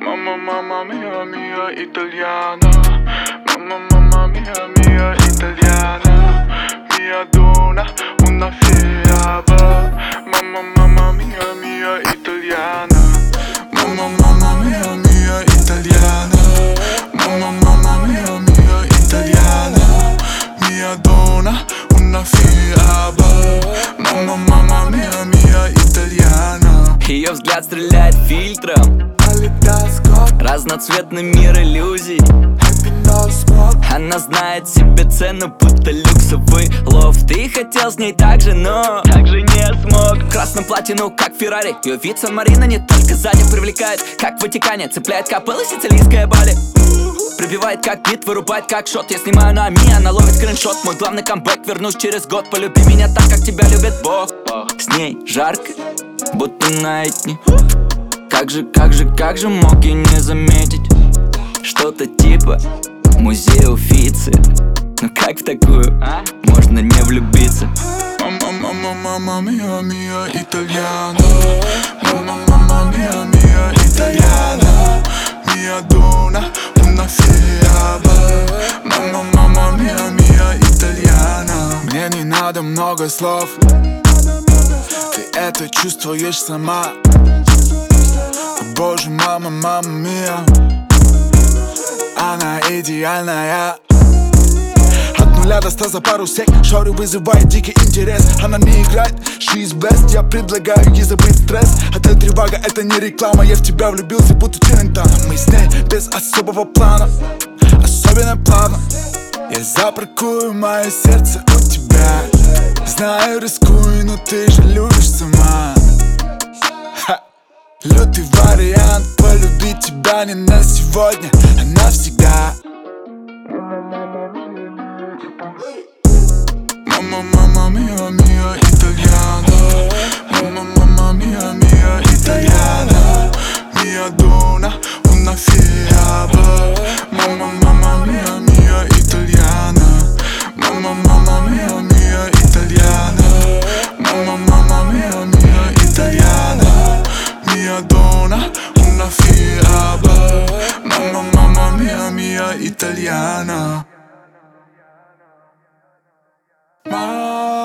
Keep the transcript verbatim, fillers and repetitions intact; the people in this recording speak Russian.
Mamma, mamma mia, mia italiana. Mamma, mamma mia, mia italiana. Mia donna, una fiaba. Mamma, mamma mia, mia italiana. Mamma, mamma mia, mia italiana. Mamma, mamma mia, mia italiana. Mia donna, una fiaba. Mamma, mamma mia, mia italiana. Ее взгляд стреляет фильтром, разноцветный мир иллюзий. Она знает себе цену, будто люксовый лофт. Ты хотел с ней так же, но так же не смог. В красном платье, ну как Феррари. Ее вид Сан-Марино не только сзади привлекает, как в Ватикане. Цепляет капелла сицилийская Бали. Пробивает как бит, вырубает как шот. Я снимаю на Ми, она ловит скриншот. Мой главный камбэк, вернусь через год. Полюби меня так, как тебя любит Бог. С ней жарко, будто на этни. Как же, как же, как же мог я не заметить? Что-то типа музея Уффици. Ну как в такую, а? Можно не влюбиться. Mamma, mamma, mamma mia, mia italiana. Mamma, mamma mia, mia italiana. Mia donna, una fiaba. Mamma, mamma mia, mia italiana. Мне не надо много слов, ты это чувствуешь сама. О боже, мама, мама мия, она идеальная. От нуля до ста за пару сек. Шорю вызывает дикий интерес. Она не играет, she's best. Я предлагаю ей забыть стресс. Это тревога, это не реклама. Я в тебя влюбился, будто Челентано. Мы с ней без особого плана, особенно плавно. Я запаркую мое сердце у тебя. Знаю, рискую, но ты же любишь сама. Ха. Лютый вариант полюбить тебя не на сегодня, а навсегда. Mamma, mamma mia, mia italiana. Mamma, mamma mia, mia italiana. Mia donna, una fiaba. Mamma, mamma mia, mia italiana. Mamma, mamma mia, mia italiana. Mamma, mamma mia, mia italiana. Mia donna, una fiaba. Mamma, mamma mia, mia italiana. Ma